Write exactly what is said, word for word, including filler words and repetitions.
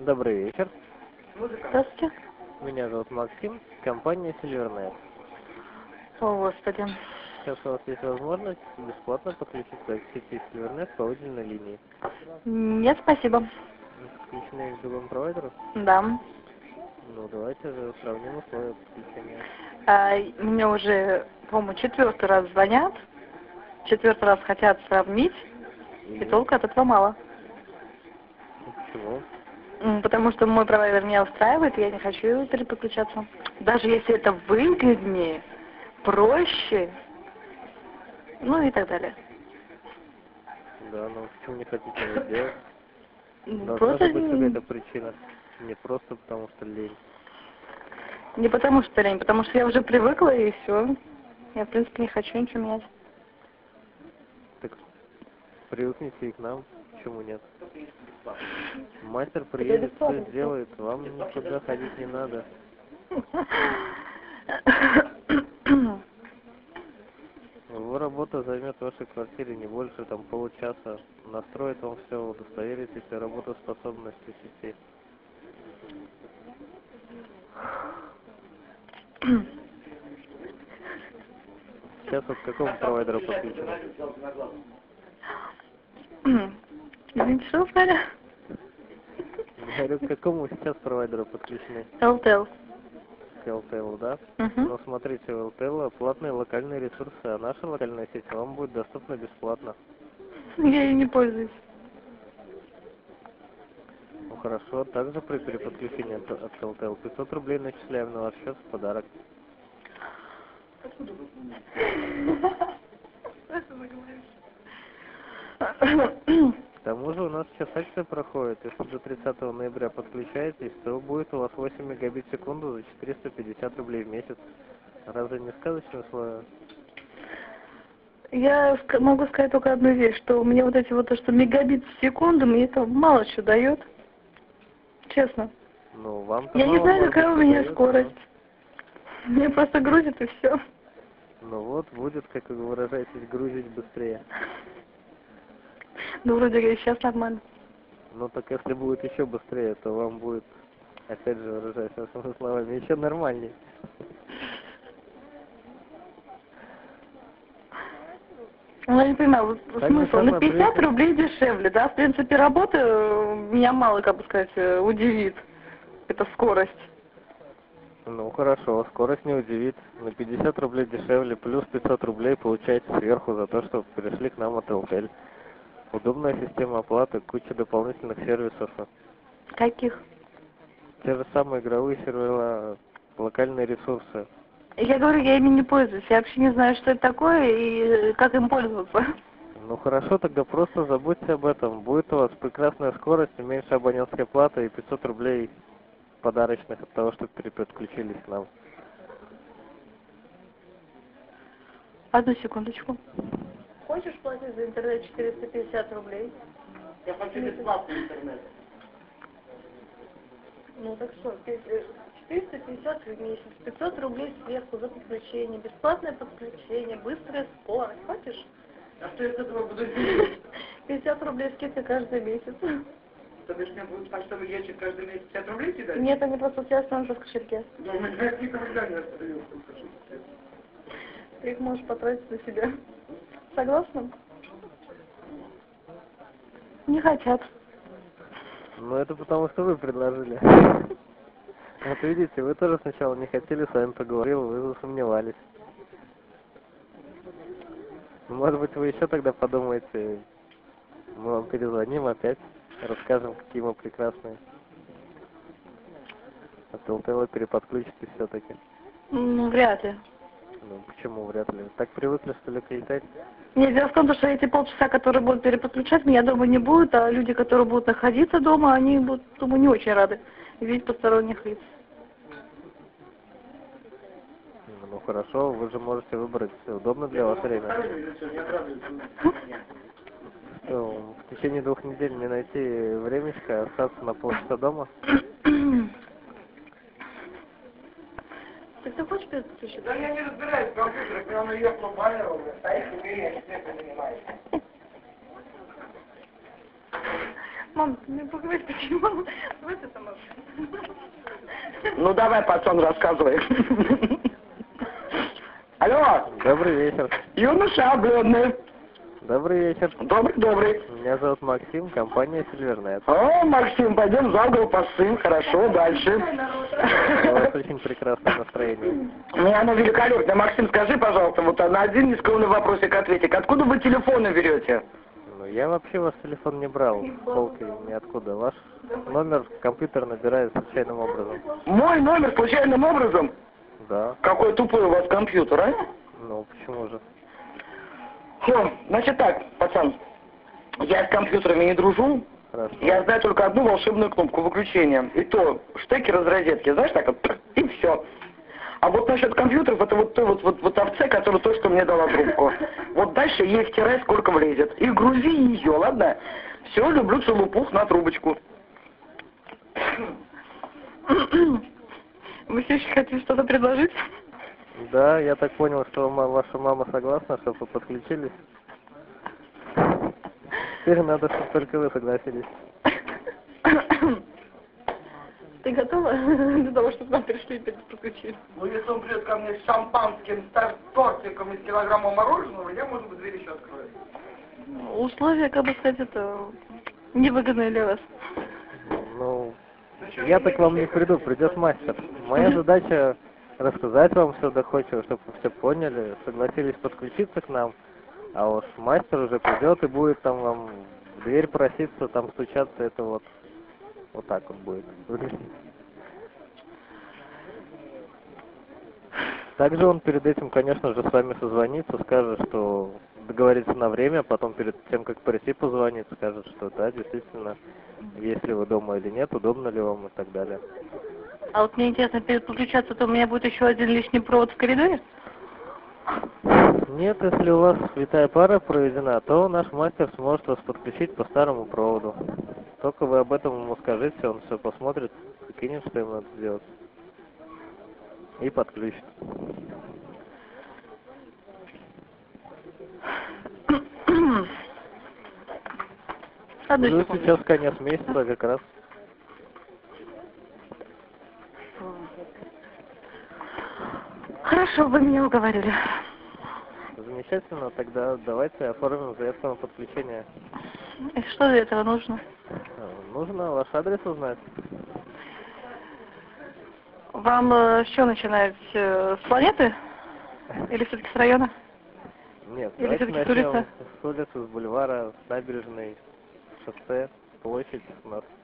Добрый вечер. Здравствуйте. Меня зовут Максим, компания Silvernet. О, Господи. Сейчас у вас есть возможность бесплатно подключиться к сети Silvernet по выделенной линии. Нет, спасибо. Подключены к другому провайдеру? Да. Ну, давайте же сравним условия подключения. А, мне уже, по-моему, четвертый раз звонят, четвертый раз хотят сравнить, и, и толку от этого мало. Почему? Потому что мой провайдер меня устраивает, и я не хочу переподключаться. Даже если это выгоднее, проще, ну и так далее. Да, но почему не хотите это сделать? Должна Просто... же быть какая-то причина. Не просто потому что лень. Не потому что лень, потому что я уже привыкла, и все. Я, в принципе, не хочу ничего менять. Так привыкните и к нам, почему нет? Мастер приедет, все сделает, вам никуда ходить не надо. Его работа займет в вашей квартире не больше там получаса. Настроит вам все, удостоверитесь о работоспособности сети. Сейчас вот к какому провайдеру подключено? Извините, что вы сказали? Говорю, к какому сейчас провайдеру подключены? эл тэ эл. К эл тэ эл, да? Угу. Но смотрите, у эл тэ эл платные локальные ресурсы, а наша локальная сеть вам будет доступна бесплатно. Я ей не пользуюсь. Ну хорошо, также при переподключении от, от эл тэ эл пятьсот рублей начисляем на ваш счет в подарок. К тому же у нас сейчас акция проходит. Если до тридцатого ноября подключаетесь, то будет у вас восемь мегабит в секунду за четыреста пятьдесят рублей в месяц. Разве не сказочные условия? Я могу сказать только одну вещь, что мне вот эти вот то, что мегабит в секунду, мне это мало что дает. Честно. Ну, вам Я не знаю, какая у меня скорость. Но... Мне просто грузит и все. Ну вот, будет, как вы выражаетесь, грузить быстрее. Ну, вроде сейчас нормально. Ну, так если будет еще быстрее, то вам будет, опять же, выражаясь вашими словами, еще нормальнее. Ну, я не понимаю, смысл, на пятьдесят рублей дешевле, да? В принципе, работа меня мало, как бы сказать, удивит. Это скорость. Ну, хорошо, скорость не удивит. На пятьдесят рублей дешевле, плюс пятьсот рублей получаете сверху за то, что перешли к нам от Элтель. Удобная система оплаты, куча дополнительных сервисов. Каких? Те же самые игровые сервера, локальные ресурсы. Я говорю, я ими не пользуюсь. Я вообще не знаю, что это такое и как им пользоваться. Ну хорошо, тогда просто забудьте об этом. Будет у вас прекрасная скорость, меньше абонентской платы и пятьсот рублей подарочных от того, что переподключились к нам. Одну секундочку. Хочешь платить за интернет четыреста пятьдесят рублей? Я хочу бесплатный интернет. Ну так что, четыреста пятьдесят в месяц, пятьсот рублей сверху за подключение, бесплатное подключение, быстрая скорость. Хочешь? А что я с этого буду делать? пятьдесят рублей скидка каждый месяц. То бишь мне будет почтовый ящик каждый месяц пятьдесят рублей кидать? Нет, они просто все останутся в кошельке. Да, у меня никогда не остается в кошельке. Ты их можешь потратить на себя. Согласна? Не хотят. Ну это потому, что вы предложили. Вот видите, вы тоже сначала не хотели, с вами поговорил, вы засомневались. Может быть, вы еще тогда подумаете, мы вам перезвоним опять, расскажем, какие мы прекрасные. От эл-тэ-эл переподключитесь все-таки. Ну, вряд ли. Ну, почему вряд ли? Так привыкли, что ли, летать? Нет, дело в том, что эти полчаса, которые будут переподключать, меня дома не будет, а люди, которые будут находиться дома, они будут, думаю, не очень рады видеть посторонних лиц. Ну хорошо, вы же можете выбрать удобно для вас время. Что, в течение двух недель не найти времечко, остаться на полчаса дома? Ты хочешь переподключить? Да я не разбираюсь в компьютерах, я на ее пропагировал, стоит в мире, я теперь занимаюсь. Мам, ты мне поговоришь, почему? Вот это сама. Ну давай, пацан, рассказывай. Алло, Добрый вечер. юноша обледный. Добрый вечер. Добрый, добрый. Меня зовут Максим, компания Silvernet. О, Максим, пойдем за угол посым. Хорошо, дальше. У вас очень прекрасное настроение. У меня оно великолепное. Максим, скажи, пожалуйста, вот на один нескромный вопросик ответик. Откуда вы телефоны берете? Ну, я вообще ваш телефон не брал с полки ниоткуда. Ваш номер компьютер набирает случайным образом. Мой номер случайным образом? Да. Какой тупой у вас компьютер, а? Ну, почему же? Фу, значит так, пацан, я с компьютерами не дружу. Хорошо. Я знаю только одну волшебную кнопку выключения. И то штекер из розетки, знаешь, так вот, и все. А вот насчет компьютеров, это вот той вот, вот, вот овце, которая то, что мне дала трубку. Вот дальше ей втирай, сколько влезет. И грузи ее, ладно? Все, люблю, целую пух на трубочку. Вы все еще хотите что-то предложить? Да, я так понял, что ма- ваша мама согласна, чтобы вы подключились. Теперь надо, чтобы только вы согласились. Ты готова для того, чтобы нам пришли и подключили? Ну, если он придет ко мне с шампанским, с тортиком и с килограммом мороженого, я, может быть, дверь еще открою. Условия, как бы сказать, это невыгодные для вас. Ну, я так к вам не приду, придет мастер. Моя задача рассказать вам все доходчиво, чтобы вы все поняли, согласились подключиться к нам, а уж мастер уже придет и будет там вам в дверь проситься, там стучаться, это вот, вот так вот будет выглядеть. Также он перед этим, конечно же, с вами созвонится, скажет, что договорится на время, потом перед тем, как прийти, позвонит, скажет, что да, действительно, есть ли вы дома или нет, удобно ли вам и так далее. А вот мне интересно, перед подключаться, то у меня будет еще один лишний провод в коридоре? Нет, если у вас витая пара проведена, то наш мастер сможет вас подключить по старому проводу. Только вы об этом ему скажите, он все посмотрит, прикинет, что ему надо сделать. И подключит. Одну Ну, секунду. сейчас конец месяца как раз. Хорошо, вы меня уговорили. Замечательно, тогда давайте оформим заявку на подключение. И что для этого нужно? Э, Нужно ваш адрес узнать. Вам э, что начинать? Э, с планеты? Или все-таки с района? Нет, Или давайте всё-таки с начнем улицы? с улицы, с бульвара, с набережной, шоссе, площадь у нас.